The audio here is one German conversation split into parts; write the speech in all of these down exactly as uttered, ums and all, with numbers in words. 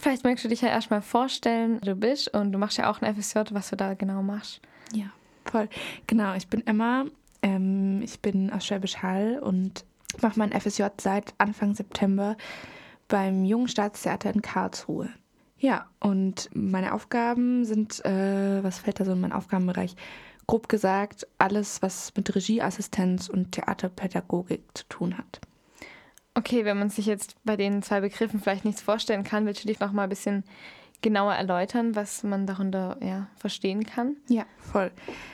Vielleicht magst du dich ja erstmal vorstellen, wer du bist, und du machst ja auch ein F S J, was du da genau machst. Ja, voll. Genau, ich bin Emma, ähm, ich bin aus Schwäbisch Hall und mache mein F S J seit Anfang September beim Jungen Staatstheater in Karlsruhe. Ja, und meine Aufgaben sind, äh, was fällt da so in meinen Aufgabenbereich? Grob gesagt, alles, was mit Regieassistenz und Theaterpädagogik zu tun hat. Okay, wenn man sich jetzt bei den zwei Begriffen vielleicht nichts vorstellen kann, willst du dich noch mal ein bisschen genauer erläutern, was man darunter ja, verstehen kann? Ja, voll.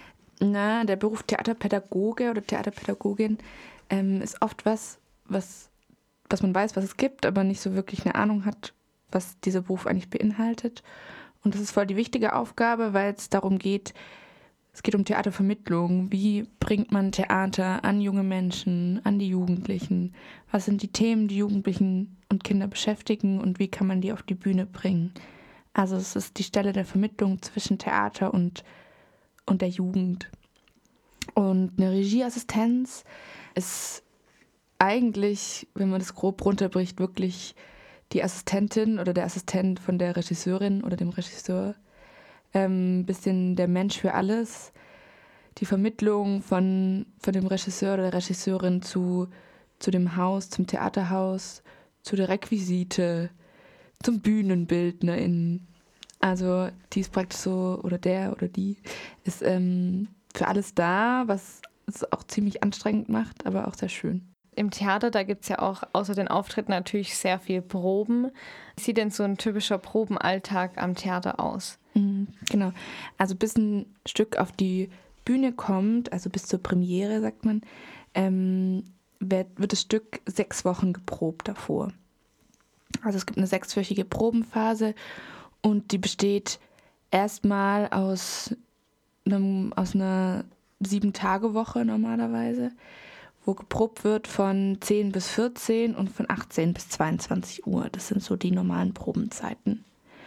Na, der Beruf Theaterpädagoge oder Theaterpädagogin ähm, ist oft was, was, was man weiß, was es gibt, aber nicht so wirklich eine Ahnung hat, was dieser Beruf eigentlich beinhaltet. Und das ist voll die wichtige Aufgabe, weil es darum geht, es geht um Theatervermittlung. Wie bringt man Theater an junge Menschen, an die Jugendlichen? Was sind die Themen, die Jugendlichen und Kinder beschäftigen und wie kann man die auf die Bühne bringen? Also es ist die Stelle der Vermittlung zwischen Theater und, und der Jugend. Und eine Regieassistenz ist eigentlich, wenn man das grob runterbricht, wirklich die Assistentin oder der Assistent von der Regisseurin oder dem Regisseur. Ein ähm, bisschen der Mensch für alles. Die Vermittlung von, von dem Regisseur oder der Regisseurin zu, zu dem Haus, zum Theaterhaus, zu der Requisite, zum BühnenbildnerInnen. Also die ist praktisch so, oder der oder die, ist ähm, für alles da, was es auch ziemlich anstrengend macht, aber auch sehr schön. Im Theater, da gibt es ja auch außer den Auftritten natürlich sehr viel Proben. Wie sieht denn so ein typischer Probenalltag am Theater aus? Mhm, genau. Also bis ein Stück auf die Bühne kommt, also bis zur Premiere, sagt man, ähm, wird, wird das Stück sechs Wochen geprobt davor. Also es gibt eine sechswöchige Probenphase und die besteht erstmal aus, einem, aus einer Sieben-Tage-Woche normalerweise, wo geprobt wird von zehn bis vierzehn und von achtzehn bis zweiundzwanzig Uhr. Das sind so die normalen Probenzeiten.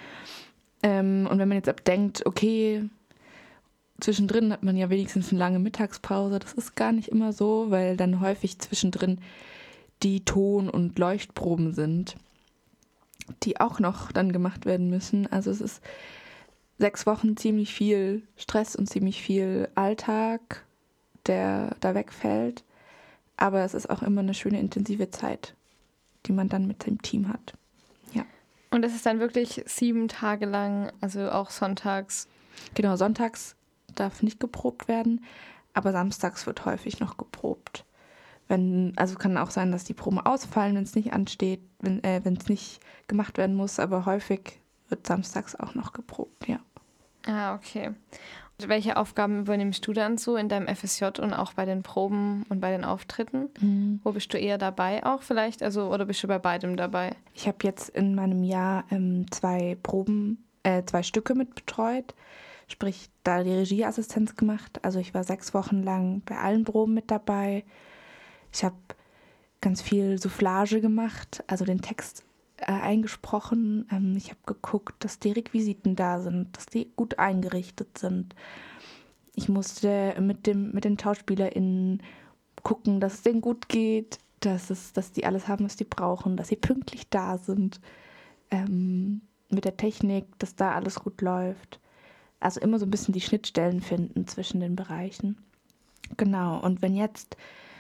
Ähm, und wenn man jetzt abdenkt, okay, zwischendrin hat man ja wenigstens eine lange Mittagspause, das ist gar nicht immer so, weil dann häufig zwischendrin die Ton- und Leuchtproben sind, die auch noch dann gemacht werden müssen. Also es ist sechs Wochen ziemlich viel Stress und ziemlich viel Alltag, der da wegfällt. Aber es ist auch immer eine schöne, intensive Zeit, die man dann mit dem Team hat. Ja. Und es ist dann wirklich sieben Tage lang, also auch sonntags? Genau, sonntags darf nicht geprobt werden, aber samstags wird häufig noch geprobt. Wenn, also kann auch sein, dass die Proben ausfallen, wenn es nicht ansteht, wenn äh, wenn es nicht gemacht werden muss, aber häufig wird samstags auch noch geprobt, ja. Ah, okay. Und welche Aufgaben übernimmst du dann so in deinem F S J und auch bei den Proben und bei den Auftritten? Mhm. Wo bist du eher dabei auch vielleicht? Also, oder bist du bei beidem dabei? Ich habe jetzt in meinem Jahr ähm, zwei Proben, äh, zwei Stücke mit betreut, sprich da die Regieassistenz gemacht. Also ich war sechs Wochen lang bei allen Proben mit dabei. Ich habe ganz viel Soufflage gemacht, also den Text äh, eingesprochen. Ähm, ich habe geguckt, dass die Requisiten da sind, dass die gut eingerichtet sind. Ich musste mit, dem, mit den SchauspielerInnen gucken, dass es denen gut geht, dass, es, dass die alles haben, was die brauchen, dass sie pünktlich da sind. Ähm, mit der Technik, dass da alles gut läuft. Also immer so ein bisschen die Schnittstellen finden zwischen den Bereichen. Genau, und wenn jetzt,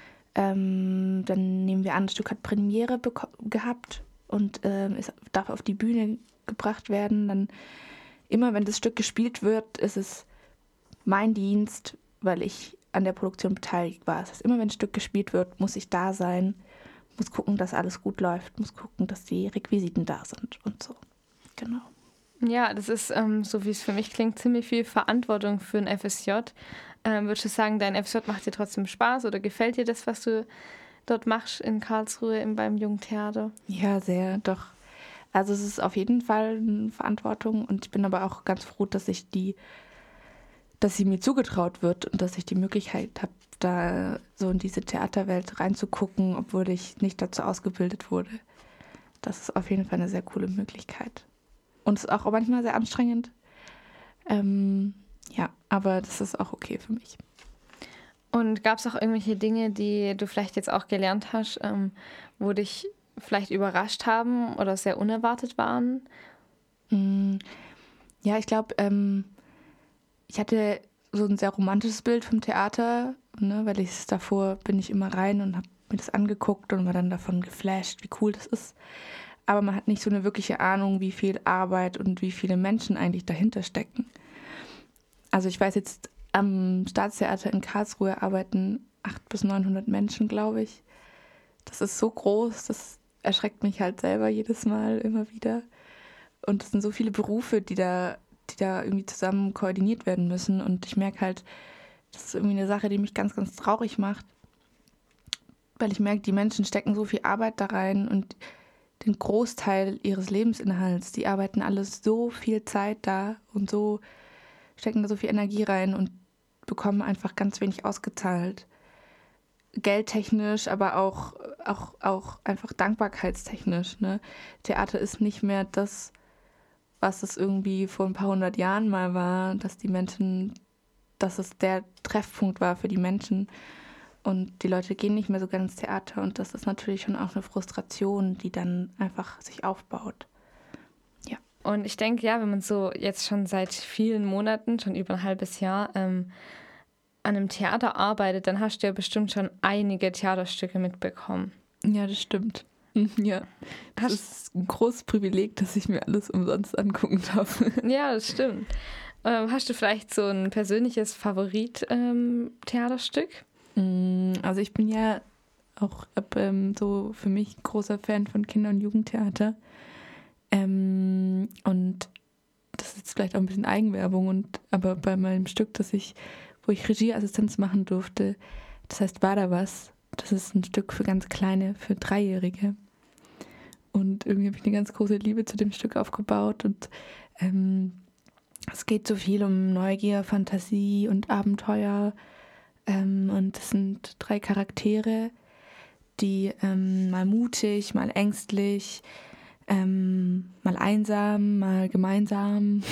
ähm, dann nehmen wir an, das Stück hat Premiere beko- gehabt und ähm, es darf auf die Bühne gebracht werden, dann immer, wenn das Stück gespielt wird, ist es mein Dienst, weil ich an der Produktion beteiligt war. Das heißt, immer wenn ein Stück gespielt wird, muss ich da sein, muss gucken, dass alles gut läuft, muss gucken, dass die Requisiten da sind und so. Genau. Ja, das ist, ähm, so wie es für mich klingt, ziemlich viel Verantwortung für ein F S J. Ähm, würdest du sagen, dein F S J macht dir trotzdem Spaß oder gefällt dir das, was du dort machst in Karlsruhe im, beim Jungen Theater? Ja, sehr, doch. Also es ist auf jeden Fall eine Verantwortung und ich bin aber auch ganz froh, dass ich die, dass sie mir zugetraut wird und dass ich die Möglichkeit habe, da so in diese Theaterwelt reinzugucken, obwohl ich nicht dazu ausgebildet wurde. Das ist auf jeden Fall eine sehr coole Möglichkeit. Und es ist auch manchmal sehr anstrengend. Ähm, ja, aber das ist auch okay für mich. Und gab es auch irgendwelche Dinge, die du vielleicht jetzt auch gelernt hast, ähm, wo dich vielleicht überrascht haben oder sehr unerwartet waren? Mm, Ja, ich glaube, ähm, ich hatte so ein sehr romantisches Bild vom Theater, ne, weil ich es davor bin ich immer rein und habe mir das angeguckt und war dann davon geflasht, wie cool das ist. Aber man hat nicht so eine wirkliche Ahnung, wie viel Arbeit und wie viele Menschen eigentlich dahinter stecken. Also ich weiß jetzt, am Staatstheater in Karlsruhe arbeiten achthundert bis neunhundert Menschen, glaube ich. Das ist so groß, das erschreckt mich halt selber jedes Mal immer wieder. Und es sind so viele Berufe, die da, die da irgendwie zusammen koordiniert werden müssen. Und ich merke halt, das ist irgendwie eine Sache, die mich ganz, ganz traurig macht. Weil ich merke, die Menschen stecken so viel Arbeit da rein und den Großteil ihres Lebensinhalts, die arbeiten alles so viel Zeit da und so stecken da so viel Energie rein und bekommen einfach ganz wenig ausgezahlt. Geldtechnisch, aber auch, auch, auch einfach dankbarkeitstechnisch. Ne? Theater ist nicht mehr das, was es irgendwie vor ein paar hundert Jahren mal war, dass die Menschen, dass es der Treffpunkt war für die Menschen. Und die Leute gehen nicht mehr so gerne ins Theater. Und das ist natürlich schon auch eine Frustration, die dann einfach sich aufbaut. Ja. Und ich denke, ja, wenn man so jetzt schon seit vielen Monaten, schon über ein halbes Jahr, ähm, an einem Theater arbeitet, dann hast du ja bestimmt schon einige Theaterstücke mitbekommen. Ja, das stimmt. Ja, das hast ist ein großes Privileg, dass ich mir alles umsonst angucken darf. Ja, das stimmt. Ähm, hast du vielleicht so ein persönliches Favorit-Theaterstück? Ähm, also ich bin ja auch ähm, so für mich großer Fan von Kinder- und Jugendtheater. Ähm, und das ist jetzt vielleicht auch ein bisschen Eigenwerbung, und aber bei meinem Stück, das ich wo ich Regieassistenz machen durfte. Das heißt, war da was? Das ist ein Stück für ganz Kleine, für Dreijährige. Und irgendwie habe ich eine ganz große Liebe zu dem Stück aufgebaut. Und ähm, es geht so viel um Neugier, Fantasie und Abenteuer. Ähm, und es sind drei Charaktere, die ähm, mal mutig, mal ängstlich, ähm, mal einsam, mal gemeinsam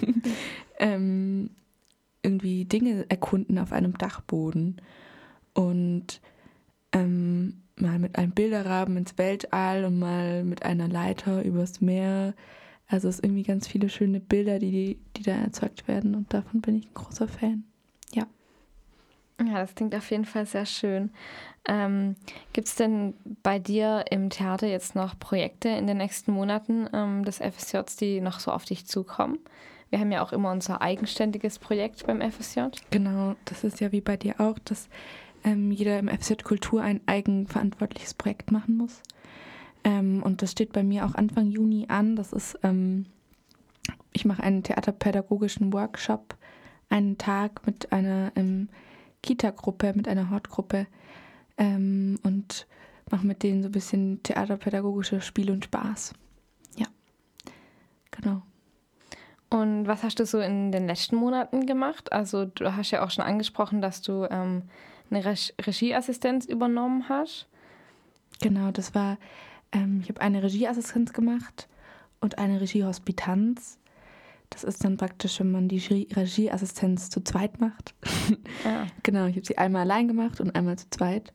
ähm, irgendwie Dinge erkunden auf einem Dachboden und ähm, mal mit einem Bilderrahmen ins Weltall und mal mit einer Leiter übers Meer. Also es sind irgendwie ganz viele schöne Bilder, die, die da erzeugt werden, und davon bin ich ein großer Fan. Ja. Ja, das klingt auf jeden Fall sehr schön. Ähm, gibt es denn bei dir im Theater jetzt noch Projekte in den nächsten Monaten ähm, des F S Js, die noch so auf dich zukommen? Wir haben ja auch immer unser eigenständiges Projekt beim F S J. Genau, das ist ja wie bei dir auch, dass ähm, jeder im F S J Kultur ein eigenverantwortliches Projekt machen muss. Ähm, und das steht bei mir auch Anfang Juni an. Das ist, ähm, ich mache einen theaterpädagogischen Workshop, einen Tag mit einer ähm, Kita-Gruppe, mit einer Hortgruppe ähm, und mache mit denen so ein bisschen theaterpädagogische Spiel und Spaß. Ja, genau. Und was hast du so in den letzten Monaten gemacht? Also du hast ja auch schon angesprochen, dass du ähm, eine Re- Regieassistenz übernommen hast. Genau, das war, ähm, ich habe eine Regieassistenz gemacht und eine Regiehospitanz. Das ist dann praktisch, wenn man die Regieassistenz zu zweit macht. Ja. Genau, ich habe sie einmal allein gemacht und einmal zu zweit.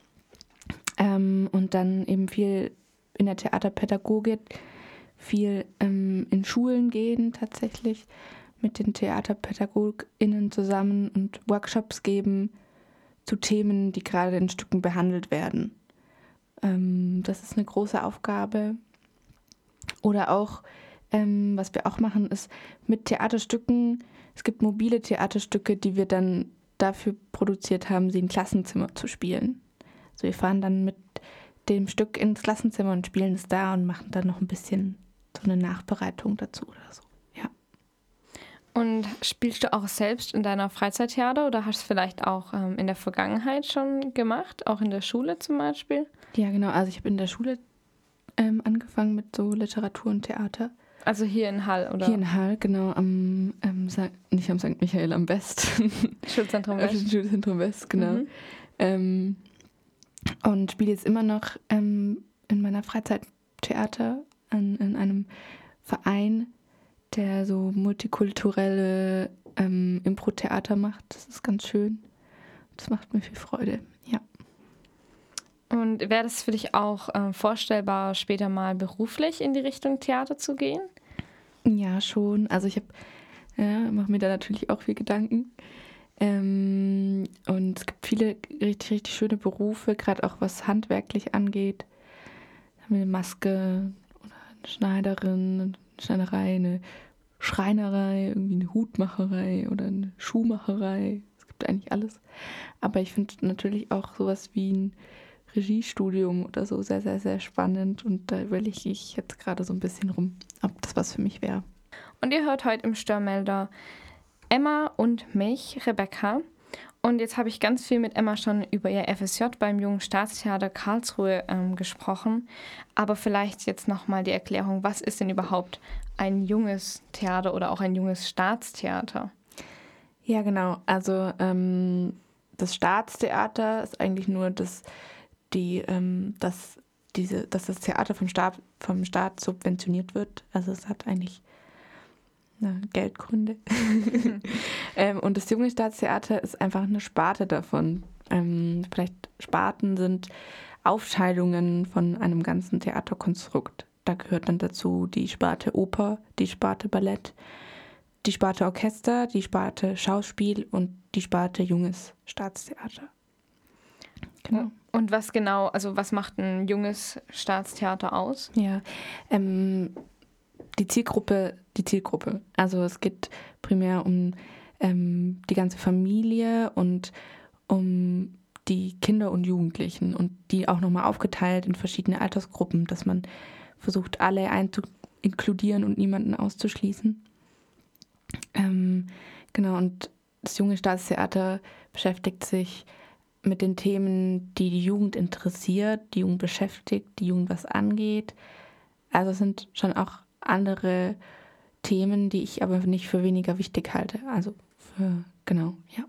Ähm, und dann eben viel in der Theaterpädagogik, viel ähm, in Schulen gehen tatsächlich, mit den TheaterpädagogInnen zusammen und Workshops geben zu Themen, die gerade in Stücken behandelt werden. Ähm, das ist eine große Aufgabe. Oder auch, ähm, was wir auch machen, ist mit Theaterstücken, es gibt mobile Theaterstücke, die wir dann dafür produziert haben, sie im Klassenzimmer zu spielen. Also wir fahren dann mit dem Stück ins Klassenzimmer und spielen es da und machen dann noch ein bisschen so eine Nachbereitung dazu oder so. Ja. Und spielst du auch selbst in deiner Freizeit Theater oder hast du es vielleicht auch ähm, in der Vergangenheit schon gemacht, auch in der Schule zum Beispiel? Ja, genau. Also ich habe in der Schule ähm, angefangen mit so Literatur und Theater. Also hier in Hall, oder? Hier in Hall, genau, am, ähm, nicht am Sankt Michael, am West. Schulzentrum West. Schulzentrum West, genau. Mhm. Ähm, und spiele jetzt immer noch ähm, in meiner Freizeit Theater an, in einem Verein, der so multikulturelle ähm, Impro-Theater macht. Das ist ganz schön. Das macht mir viel Freude, ja. Und wäre das für dich auch äh, vorstellbar, später mal beruflich in die Richtung Theater zu gehen? Ja, schon. Also ich habe, ja, mache mir da natürlich auch viel Gedanken. Ähm, und es gibt viele richtig, richtig schöne Berufe, gerade auch was handwerklich angeht. Da haben wir eine Maske oder eine Schneiderin, eine Schneiderei, eine Schreinerei, irgendwie eine Hutmacherei oder eine Schuhmacherei. Es gibt eigentlich alles. Aber ich finde natürlich auch sowas wie ein Regiestudium oder so sehr, sehr, sehr spannend. Und da überlege ich jetzt gerade so ein bisschen rum, ob das was für mich wäre. Und ihr hört heute im Störmelder Emma und mich, Rebecca. Und jetzt habe ich ganz viel mit Emma schon über ihr F S J beim Jungen Staatstheater Karlsruhe ähm, gesprochen. Aber vielleicht jetzt nochmal die Erklärung, was ist denn überhaupt ein junges Theater oder auch ein junges Staatstheater? Ja, genau. Also ähm, das Staatstheater ist eigentlich nur das, die, ähm, das, diese, dass das Theater vom Staat, vom Staat subventioniert wird. Also es hat eigentlich na, Geldgründe. ähm, und das Junge Staatstheater ist einfach eine Sparte davon. Ähm, vielleicht Sparten sind Aufteilungen von einem ganzen Theaterkonstrukt. Da gehört dann dazu die Sparte Oper, die Sparte Ballett, die Sparte Orchester, die Sparte Schauspiel und die Sparte Junges Staatstheater. Genau. Und was genau, also was macht ein junges Staatstheater aus? Ja, ähm, die Zielgruppe, die Zielgruppe. Also es geht primär um ähm, die ganze Familie und um die Kinder und Jugendlichen und die auch nochmal aufgeteilt in verschiedene Altersgruppen, dass man versucht, alle einzuinkludieren und niemanden auszuschließen. Ähm, genau, und das Junge Staatstheater beschäftigt sich mit den Themen, die die Jugend interessiert, die Jugend beschäftigt, die Jugend was angeht. Also es sind schon auch andere Themen, die ich aber nicht für weniger wichtig halte. Also für, genau, ja.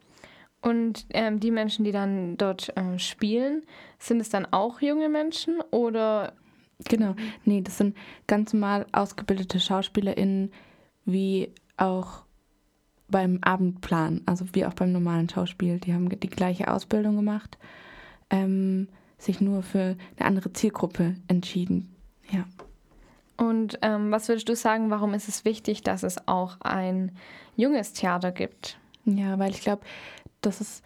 Und ähm, die Menschen, die dann dort äh, spielen, sind es dann auch junge Menschen oder? Genau, nee, das sind ganz normal ausgebildete SchauspielerInnen, wie auch beim Abendplan, also wie auch beim normalen Schauspiel. Die haben die gleiche Ausbildung gemacht, ähm, sich nur für eine andere Zielgruppe entschieden, ja. Und ähm, was würdest du sagen, warum ist es wichtig, dass es auch ein junges Theater gibt? Ja, weil ich glaube, das ist,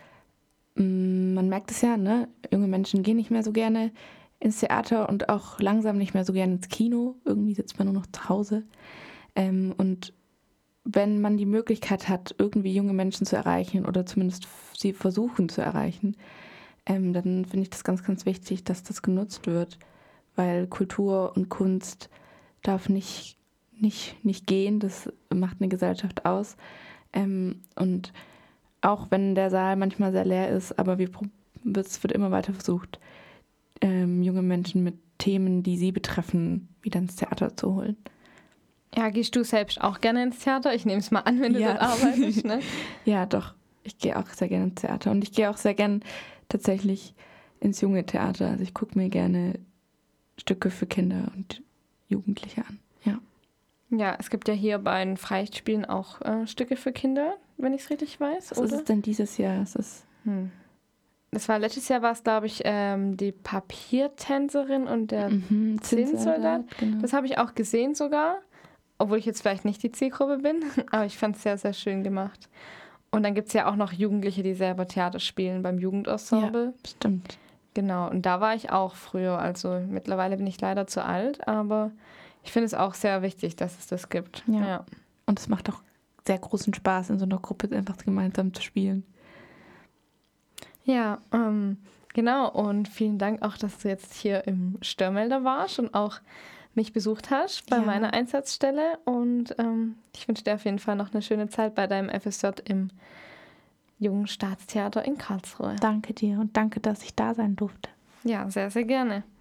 mh, man merkt es ja, ne? Junge Menschen gehen nicht mehr so gerne ins Theater und auch langsam nicht mehr so gerne ins Kino. Irgendwie sitzt man nur noch zu Hause. Ähm, und wenn man die Möglichkeit hat, irgendwie junge Menschen zu erreichen oder zumindest sie versuchen zu erreichen, ähm, dann finde ich das ganz, ganz wichtig, dass das genutzt wird, weil Kultur und Kunst darf nicht, nicht, nicht gehen, das macht eine Gesellschaft aus. Ähm, und auch wenn der Saal manchmal sehr leer ist, aber wir, es wird immer weiter versucht, ähm, junge Menschen mit Themen, die sie betreffen, wieder ins Theater zu holen. Ja, gehst du selbst auch gerne ins Theater? Ich nehme es mal an, wenn du Ja. dort arbeitest, ne? Ja, doch. Ich gehe auch sehr gerne ins Theater. Und ich gehe auch sehr gerne tatsächlich ins junge Theater. Also ich gucke mir gerne Stücke für Kinder und Jugendliche an. Ja. Ja, es gibt ja hier bei den Freispielen auch äh, Stücke für Kinder, wenn ich es richtig weiß, Was oder? ist es denn dieses Jahr? Es ist Hm. Das war letztes Jahr, war es, glaube ich, ähm, die Papiertänzerin und der mhm, Zinnsoldat. Genau. Das habe ich auch gesehen sogar, obwohl ich jetzt vielleicht nicht die Zielgruppe bin, aber ich fand es sehr, sehr schön gemacht. Und dann gibt es ja auch noch Jugendliche, die selber Theater spielen beim Jugendensemble. Ja, stimmt. Genau, und da war ich auch früher. Also mittlerweile bin ich leider zu alt, aber ich finde es auch sehr wichtig, dass es das gibt. Ja. Ja. Und es macht auch sehr großen Spaß, in so einer Gruppe einfach gemeinsam zu spielen. Ja, ähm, genau. Und vielen Dank auch, dass du jetzt hier im Störmelder warst und auch mich besucht hast bei Ja. meiner Einsatzstelle. Und ähm, ich wünsche dir auf jeden Fall noch eine schöne Zeit bei deinem F S J im Jungen Staatstheater in Karlsruhe. Danke dir und danke, dass ich da sein durfte. Ja, sehr, sehr gerne.